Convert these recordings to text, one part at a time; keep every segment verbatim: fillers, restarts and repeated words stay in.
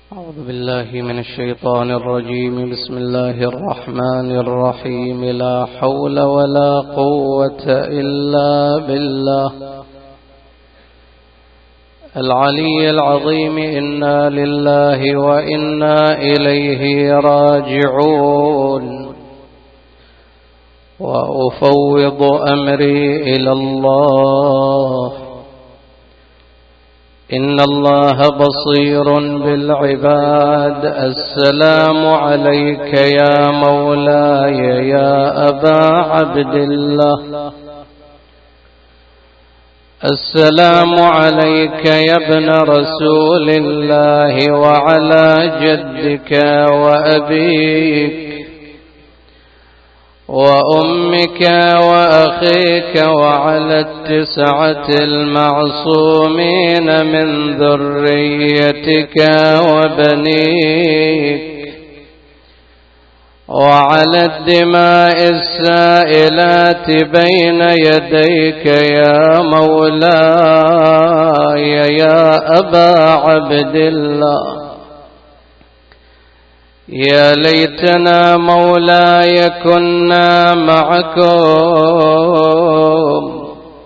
أعوذ بالله من الشيطان الرجيم. بسم الله الرحمن الرحيم. لا حول ولا قوة إلا بالله العلي العظيم. إنا لله وإنا إليه راجعون. وأفوض أمري إلى الله إن الله بصير بالعباد. السلام عليك يا مولاي يا أبا عبد الله. السلام عليك يا ابن رسول الله وعلى جدك وأبيك وأمك وأخيك وعلى التسعة المعصومين من ذريتك وبنيك وعلى الدماء السائلات بين يديك يا مولاي يا أبا عبد الله. يا ليتنا مولاي كنا معكم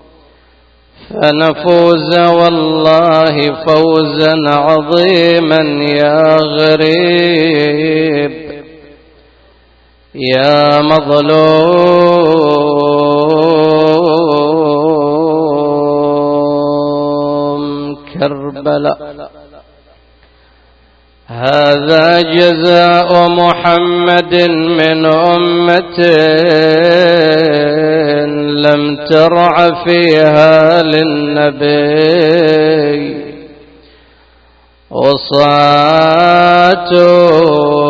فنفوز والله فوزا عظيما يا غريب يا مظلوم كربلاء. هذا جزاء محمد من أمة لم ترع فيها للنبي وصاته.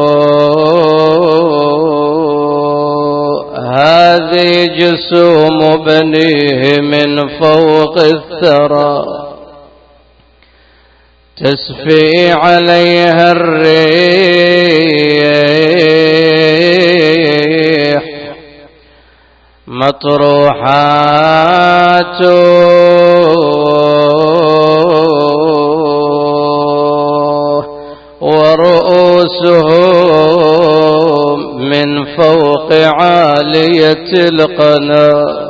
هذه جسوم بنيه من فوق الثرى تسفي عليها الريح مطروحات ورؤوسهم من فوق عالية القنا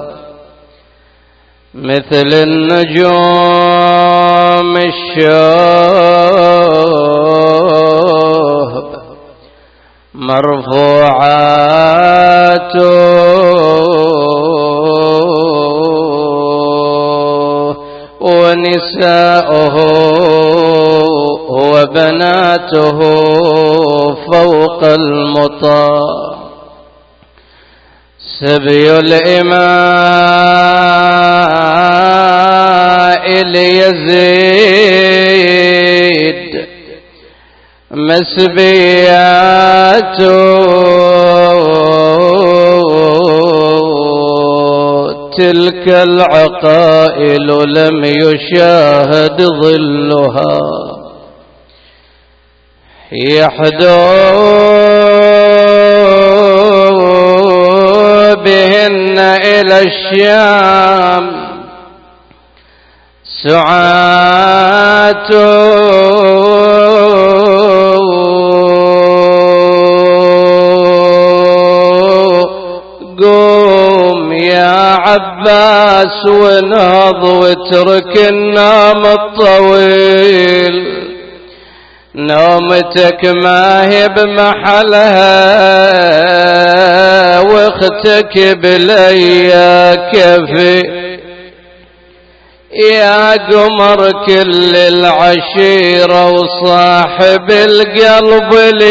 مثل النجوم الشهب مرفوعات ونساؤه وبناته فوق المطار. سبي الإماء ليزيد مسبيات تلك العقائل لم يشاهد ظلها يحدو بهن إلى الشام سعات قوم يا عباس ونهض واترك النوم الطويل. نومتك ما هي بمحلها واختك بليا كفي يا قمر كل العشيرة وصاحب القلب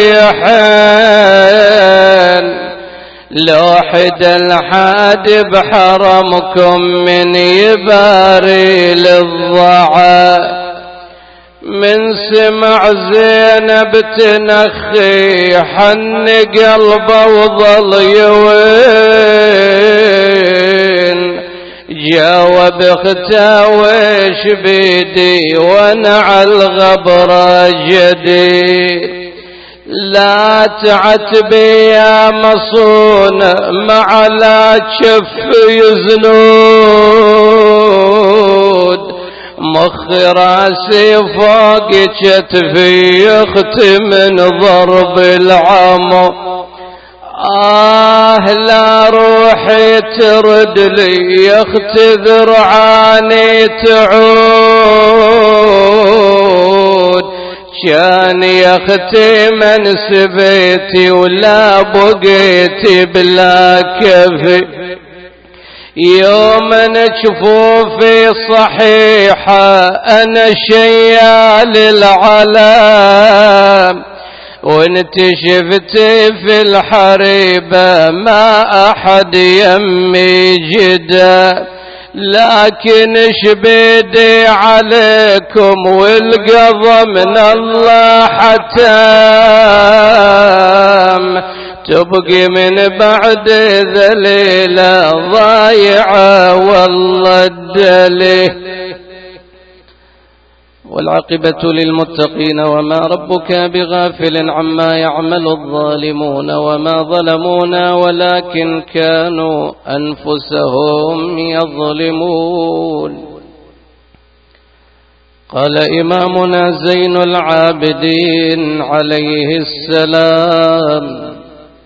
اليحين. لو حد الحاد بحرمكم من يباري للضعاف من سمع زينب تنخي حن قلبه وظل يوين. جاوب اختها ويش بيدي وانا عالغبرة جديد. لا تعتبي يا مصون مع لا تشف يزنود مخ راسي فوق كتفي يختم من ضرب العمر. آه لا روحي ترد لي يختذر عني تعود. كان يختي من سبيتي ولا بقيتي بلا كفي. يوم جفوفي صحيحة أنا شيال العالم، وانت شفتي في الحريبة ما أحد يمي جدا. لكن شبيدي عليكم والقضى من الله حتام، تبقي من بعد ذليلة ضايعة والله الدليل. والعاقبة للمتقين وما ربك بغافل عما يعمل الظالمون وما ظلمونا ولكن كانوا أنفسهم يظلمون. قال إمامنا زين العابدين عليه السلام: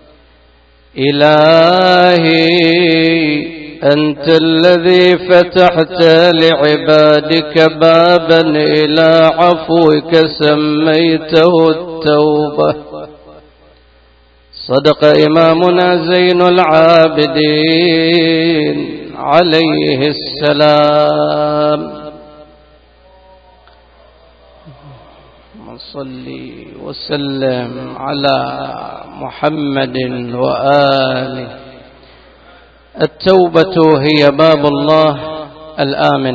إلهي أنت الذي فتحت لعبادك بابا إلى عفوك سميته التوبة. صدق إمامنا زين العابدين عليه السلام. صلي وسلم على محمد وآله. التوبة هي باب الله الآمن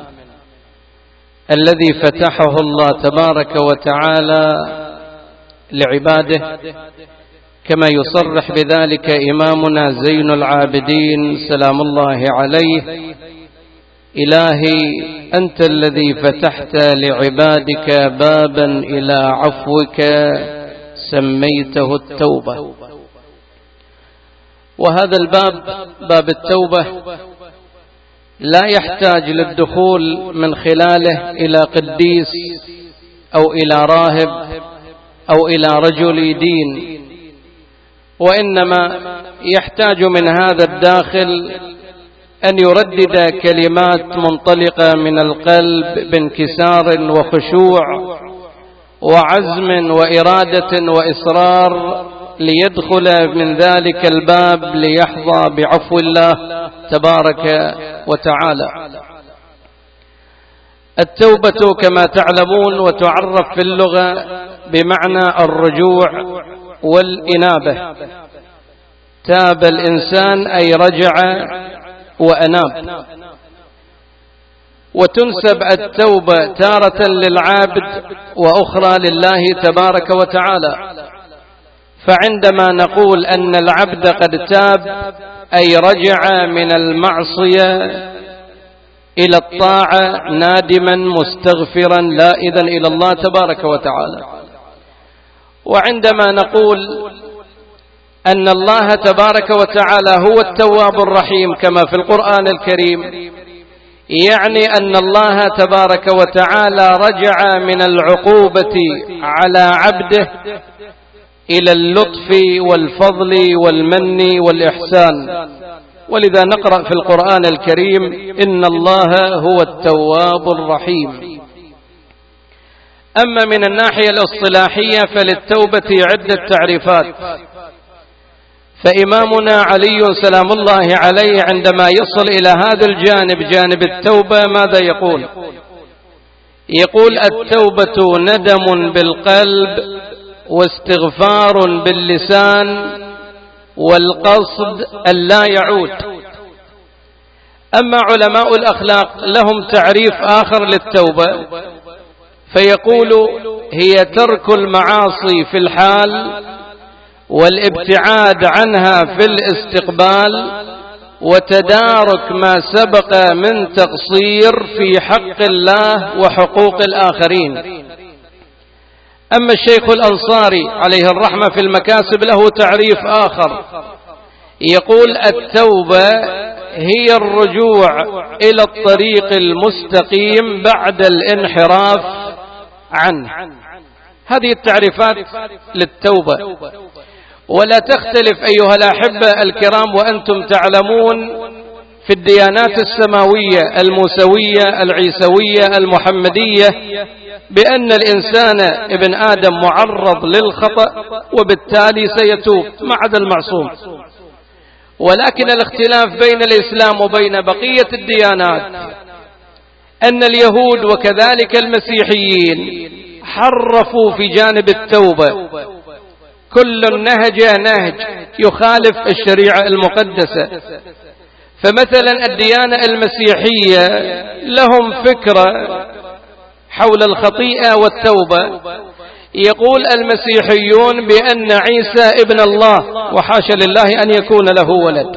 الذي فتحه الله تبارك وتعالى لعباده، كما يصرح بذلك إمامنا زين العابدين سلام الله عليه: إلهي أنت الذي فتحت لعبادك بابا إلى عفوك سميته التوبة. وهذا الباب، باب التوبة، لا يحتاج للدخول من خلاله إلى قديس أو إلى راهب أو إلى رجل دين، وإنما يحتاج من هذا الداخل أن يردد كلمات منطلقة من القلب بانكسار وخشوع وعزم وإرادة وإصرار، ليدخل من ذلك الباب ليحظى بعفو الله تبارك وتعالى. التوبة كما تعلمون وتعرف في اللغة بمعنى الرجوع والإنابة. تاب الإنسان أي رجع وأناب. وتنسب التوبة تارة للعابد وأخرى لله تبارك وتعالى. فعندما نقول أن العبد قد تاب أي رجع من المعصية إلى الطاعة نادما مستغفرا لائذا إلى الله تبارك وتعالى. وعندما نقول أن الله تبارك وتعالى هو التواب الرحيم كما في القرآن الكريم، يعني أن الله تبارك وتعالى رجع من العقوبة على عبده إلى اللطف والفضل والمن والإحسان. ولذا نقرأ في القرآن الكريم: إن الله هو التواب الرحيم. أما من الناحية الاصطلاحية فللتوبة عدة تعريفات. فإمامنا علي سلام الله عليه عندما يصل إلى هذا الجانب، جانب التوبة، ماذا يقول؟ يقول: التوبة ندم بالقلب واستغفار باللسان والقصد ألا يعود. أما علماء الأخلاق لهم تعريف آخر للتوبة، فيقول: هي ترك المعاصي في الحال والابتعاد عنها في الاستقبال وتدارك ما سبق من تقصير في حق الله وحقوق الآخرين. أما الشيخ الأنصاري عليه الرحمة في المكاسب له تعريف آخر، يقول: التوبة هي الرجوع إلى الطريق المستقيم بعد الانحراف عنه. هذه التعريفات للتوبة، ولا تختلف أيها الأحبة الكرام وأنتم تعلمون في الديانات السماوية الموسوية العيسوية المحمدية بأن الإنسان ابن آدم معرض للخطأ وبالتالي سيتوب ما عدا المعصوم. ولكن الاختلاف بين الإسلام وبين بقية الديانات أن اليهود وكذلك المسيحيين حرفوا في جانب التوبة، كل نهج نهج يخالف الشريعة المقدسة. فمثلا الديانة المسيحية لهم فكرة حول الخطيئة والتوبة، يقول المسيحيون بأن عيسى ابن الله وحاشا لله أن يكون له ولد،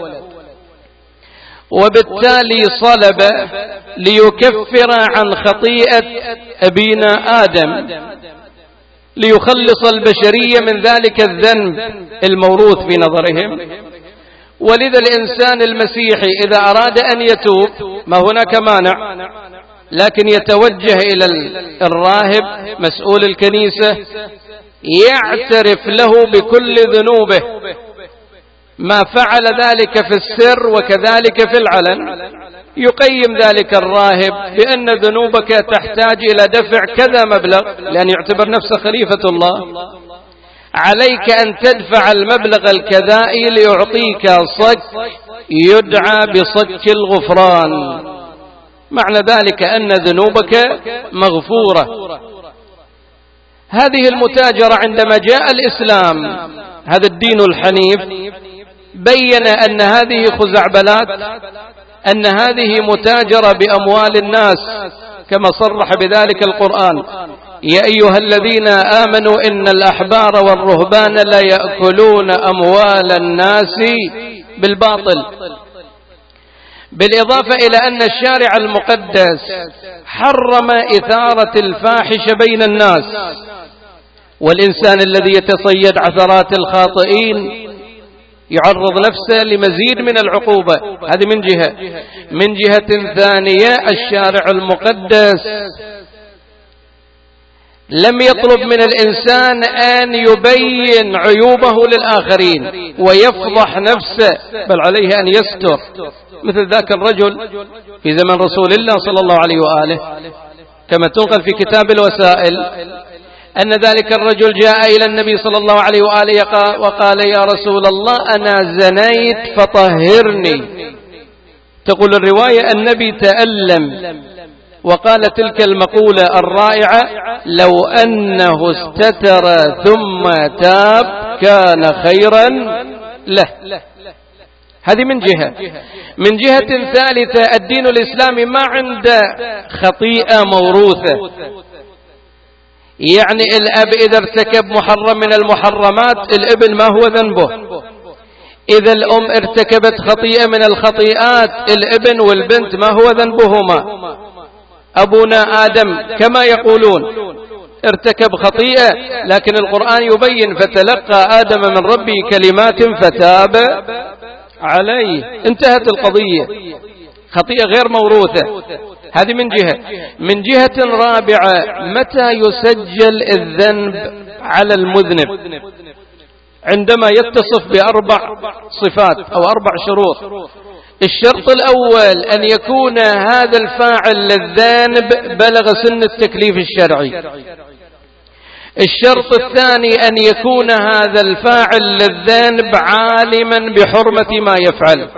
وبالتالي صلب ليكفر عن خطيئة أبينا آدم ليخلص البشرية من ذلك الذنب الموروث في نظرهم. ولذا الإنسان المسيحي إذا أراد أن يتوب ما هناك مانع، لكن يتوجه إلى الراهب مسؤول الكنيسة يعترف له بكل ذنوبه، ما فعل ذلك في السر وكذلك في العلن. يقيم ذلك الراهب بأن ذنوبك تحتاج إلى دفع كذا مبلغ، لأن يعتبر نفسه خليفة الله، عليك أن تدفع المبلغ الكذائي ليعطيك صك يدعى بصك الغفران، معنى ذلك أن ذنوبك مغفورة. هذه المتاجرة عندما جاء الإسلام هذا الدين الحنيف بين أن هذه خزعبلات، أن هذه متاجرة بأموال الناس كما صرح بذلك القرآن: يا أيها الذين آمنوا إن الأحبار والرهبان لا يأكلون أموال الناس بالباطل. بالإضافة إلى أن الشارع المقدس حرم إثارة الفاحشة بين الناس، والإنسان الذي يتصيد عثرات الخاطئين يعرض نفسه لمزيد من العقوبة. هذه من جهة. من جهة ثانية الشارع المقدس لم يطلب من الإنسان أن يبين عيوبه للآخرين ويفضح نفسه، بل عليه أن يستر، مثل ذاك الرجل في زمن رسول الله صلى الله عليه وآله كما تنقل في كتاب الوسائل أن ذلك الرجل جاء إلى النبي صلى الله عليه وآله وقال: يا رسول الله أنا زنيت فطهرني. تقول الرواية النبي تألم وقال تلك المقولة الرائعة: لو أنه استتر ثم تاب كان خيرا له. هذه من جهة. من جهة ثالثة الدين الإسلامي ما عنده خطيئة موروثة، يعني الأب إذا ارتكب محرم من المحرمات الابن ما هو ذنبه، إذا الأم ارتكبت خطيئة من الخطيئات الابن والبنت ما هو ذنبهما. أبونا آدم كما يقولون ارتكب خطيئة، لكن القرآن يبين: فتلقى آدم من ربه كلمات فتاب عليه. انتهت القضية، خطيئة غير موروثة. هذه من جهة. من جهة رابعة متى يسجل الذنب على المذنب؟ عندما يتصف بأربع صفات أو أربع شروط. الشرط الأول أن يكون هذا الفاعل للذنب بلغ سن التكليف الشرعي. الشرط الثاني أن يكون هذا الفاعل للذنب عالما بحرمة ما يفعل.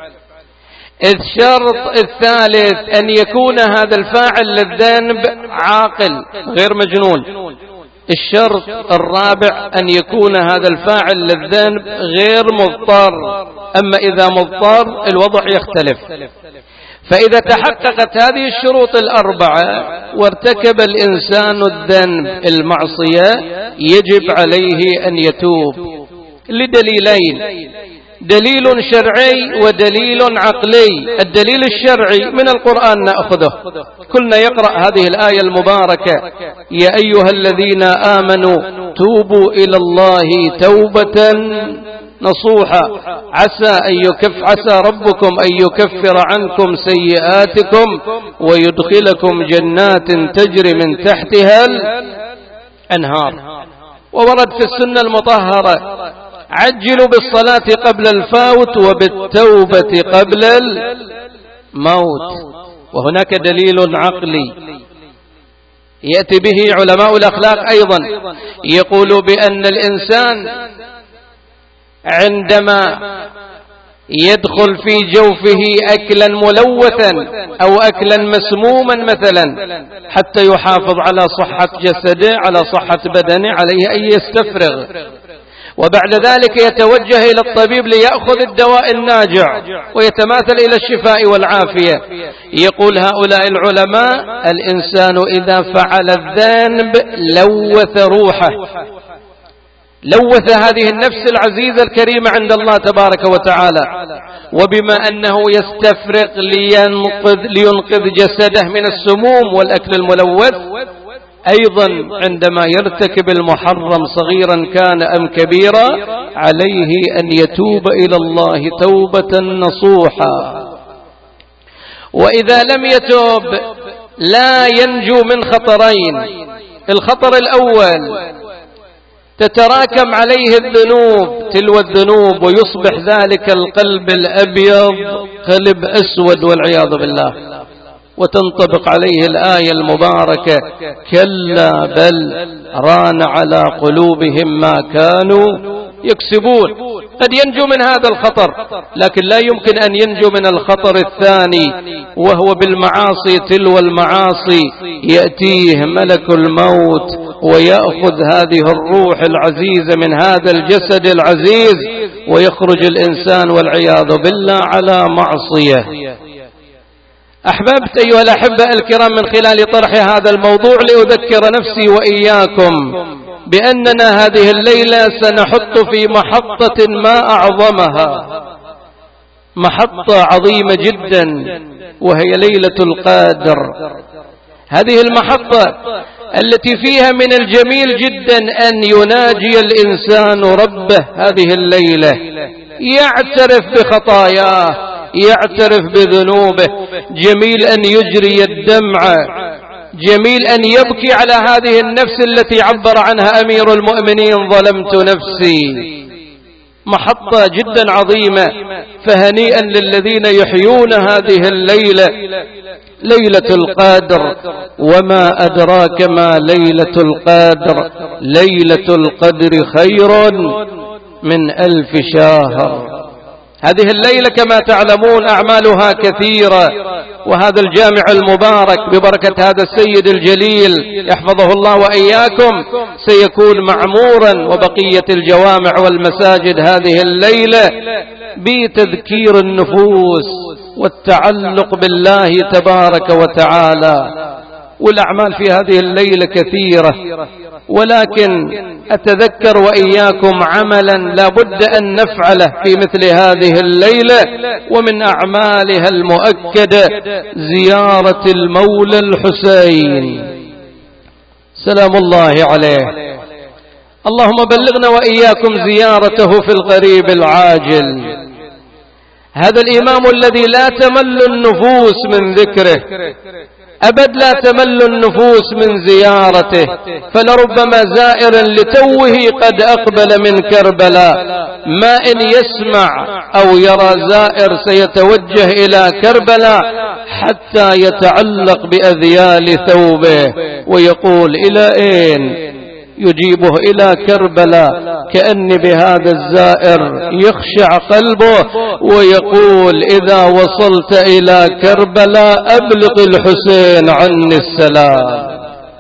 الشرط الثالث أن يكون هذا الفاعل للذنب عاقل غير مجنون. الشرط الرابع أن يكون هذا الفاعل للذنب غير مضطر، أما إذا مضطر الوضع يختلف. فإذا تحققت هذه الشروط الأربعة وارتكب الإنسان الذنب المعصية يجب عليه أن يتوب لدليلين: دليل شرعي ودليل عقلي. الدليل الشرعي من القرآن نأخذه، كلنا يقرأ هذه الآية المباركة: يا أيها الذين آمنوا توبوا إلى الله توبة نصوحا عسى أن يكف عسى ربكم أن يكفر عنكم سيئاتكم ويدخلكم جنات تجري من تحتها الأنهار. وورد في السنة المطهرة عجلوا بالصلاة قبل الفوت وبالتوبة قبل الموت. وهناك دليل عقلي يأتي به علماء الأخلاق أيضا، يقول بأن الإنسان عندما يدخل في جوفه أكلا ملوثا أو أكلا مسموما مثلا حتى يحافظ على صحة جسده على صحة بدنه عليه أن يستفرغ، وبعد ذلك يتوجه إلى الطبيب ليأخذ الدواء الناجع ويتماثل إلى الشفاء والعافية. يقول هؤلاء العلماء الإنسان إذا فعل الذنب لوث روحه، لوث هذه النفس العزيزة الكريمة عند الله تبارك وتعالى، وبما أنه يستفرغ لينقذ, لينقذ جسده من السموم والأكل الملوث، أيضا عندما يرتكب المحرم صغيرا كان أم كبيرا عليه أن يتوب إلى الله توبة نصوحا. وإذا لم يتوب لا ينجو من خطرين. الخطر الأول تتراكم عليه الذنوب تلو الذنوب ويصبح ذلك القلب الأبيض قلب أسود والعياذ بالله، وتنطبق عليه الآية المباركة كلا بل ران على قلوبهم ما كانوا يكسبون. قد ينجو من هذا الخطر، لكن لا يمكن أن ينجو من الخطر الثاني وهو بالمعاصي تلو المعاصي يأتيه ملك الموت ويأخذ هذه الروح العزيزة من هذا الجسد العزيز ويخرج الإنسان والعياذ بالله على معصية. أحببت أيها الأحبة الكرام من خلال طرح هذا الموضوع لأذكر نفسي وإياكم بأننا هذه الليلة سنحط في محطة ما أعظمها، محطة عظيمة جدا وهي ليلة القدر. هذه المحطة التي فيها من الجميل جدا أن يناجي الإنسان ربه هذه الليلة، يعترف بخطاياه، يعترف بذنوبه، جميل أن يجري الدمع، جميل أن يبكي على هذه النفس التي عبر عنها أمير المؤمنين ظلمت نفسي. محطة جدا عظيمة، فهنيئا للذين يحيون هذه الليلة، ليلة القدر. وما أدراك ما ليلة القدر؟ ليلة القدر خير من ألف شهر. هذه الليلة كما تعلمون أعمالها كثيرة، وهذا الجامع المبارك ببركة هذا السيد الجليل يحفظه الله وإياكم سيكون معمورا، وبقية الجوامع والمساجد هذه الليلة بتذكير النفوس والتعلق بالله تبارك وتعالى. والأعمال في هذه الليلة كثيرة، ولكن أتذكر وإياكم عملا لا بد أن نفعله في مثل هذه الليلة، ومن أعمالها المؤكدة زيارة المولى الحسين سلام الله عليه. اللهم بلغنا وإياكم زيارته في القريب العاجل. هذا الإمام الذي لا تمل النفوس من ذكره أبد، لا تمل النفوس من زيارته، فلربما زائر لتوه قد أقبل من كربلاء، ما إن يسمع أو يرى زائر سيتوجه إلى كربلاء حتى يتعلق بأذيال ثوبه ويقول إلى أين؟ يجيبه إلى كربلاء، كأن بهذا الزائر يخشع قلبه ويقول إذا وصلت إلى كربلاء أبلغ الحسين عني السلام.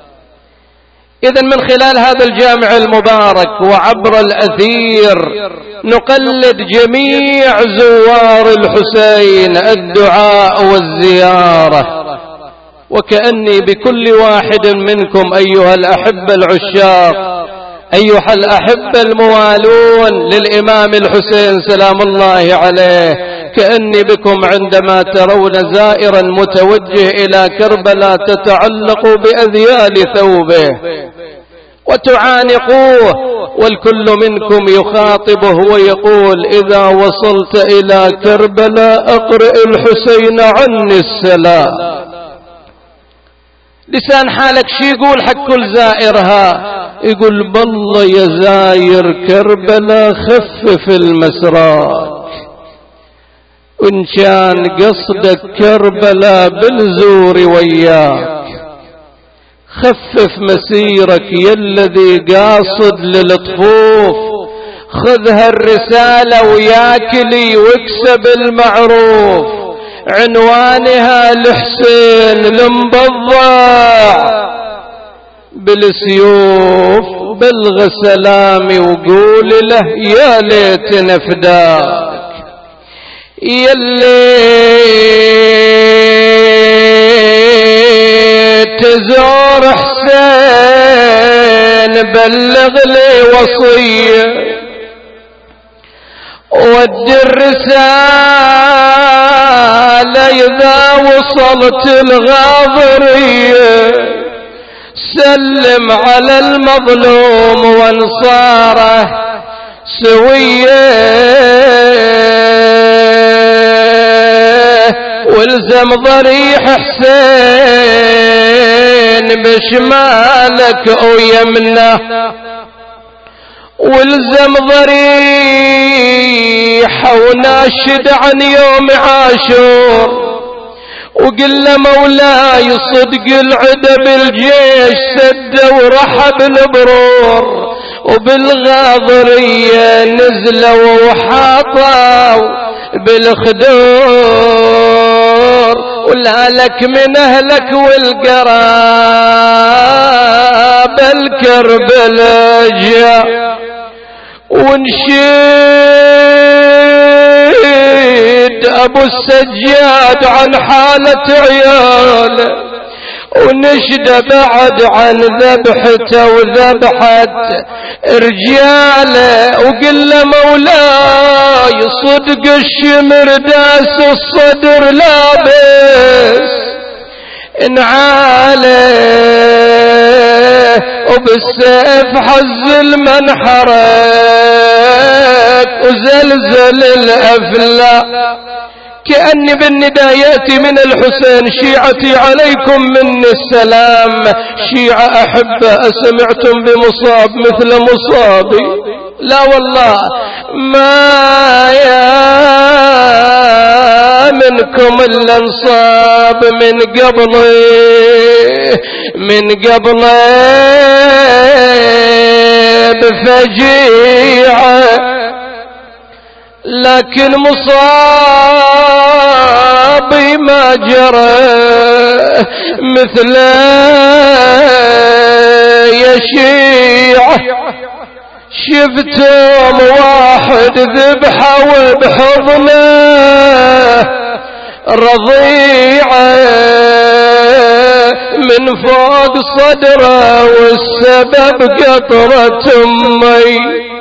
إذن من خلال هذا الجامع المبارك وعبر الأثير نقلد جميع زوار الحسين الدعاء والزيارة، وكأني بكل واحد منكم أيها الأحبة العشاق، أيها الأحبة الموالون للإمام الحسين سلام الله عليه، كأني بكم عندما ترون زائرا متوجه إلى كربلاء تتعلق بأذيال ثوبه وتعانقوه، والكل منكم يخاطبه ويقول: إذا وصلت إلى كربلاء أقرئ الحسين عني السلام. لسان حالك شي يقول حق كل زائرها؟ يقول: بالله يا زاير كربلاء خفف المسراك، وإن كان قصدك كربلاء بالزور وياك خفف مسيرك يا الذي قاصد للطفوف، خذ هالرسالة وياكلي واكسب المعروف، عنوانها الحسين المبضع بالسيوف بلغ سلامي وقول له يا ليت نفداك، يلي تزور حسين بلغ لي وصية، ود الرسالة إذا وصلت الغاضرية، سلم على المظلوم وانصاره سوية، والزم ضريح حسين بشمالك ويمنه، والزم ضريح وناشد عن يوم عاشور، وقل له مولاي صدق العدا بالجيش سد ورحب البرور، وبالغاضرية نزلوا وحاطوا بالخدور، ولا لك من أهلك والقراب الكرب الأجياء، ونشيد أبو السجاد عن حالة عياله، ونشد بعد عن ذبحته وذبحت رجاله، وقل له مولاي صدق الشمر داس الصدر لابس انعاله، وبالسيف حز المنحرك وزلزل الأفلاك، كأني بالنداء يأتي من الحسين: شيعتي عليكم مني السلام، شيعة أحبة أسمعتم بمصاب مثل مصابي؟ لا والله، ما يا منكم إلا انصاب من قبلي من قبلي بفجيعة، لكن مصابي ما جرى مثل يا شيعة، شفتم واحد ذبحه وبحضنه رضيعه من فوق صدره، والسبب قطرة أمي.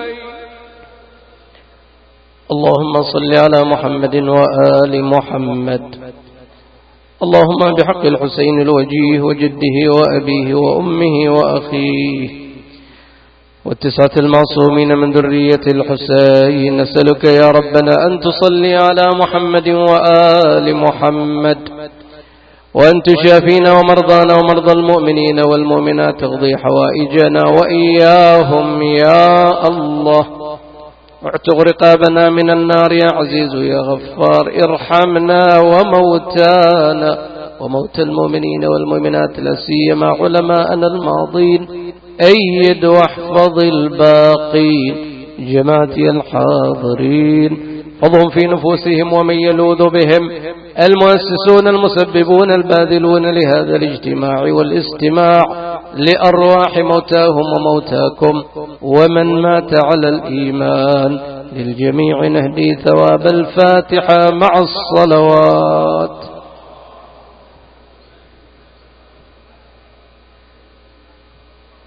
اللهم صل على محمد وآل محمد. اللهم بحق الحسين الوجيه وجده وأبيه وأمه وأخيه والتسعة المعصومين من ذرية الحسين، نسألك يا ربنا أن تصلي على محمد وآل محمد، وأن تشافينا ومرضانا ومرضى المؤمنين والمؤمنات، تقضي حوائجنا وإياهم يا الله، واعتق رقابنا من النار يا عزيز يا غفار، ارحمنا وموتانا وموتى المؤمنين والمؤمنات، لا سيما علماءنا الماضين، أيد واحفظ الباقين، جماعتي الحاضرين وضهم في نفوسهم ومن يلوذ بهم، المؤسسون المسببون الباذلون لهذا الاجتماع والاستماع لأرواح موتاهم وموتاكم، ومن مات على الإيمان، للجميع نهدي ثواب الفاتحة مع الصلوات.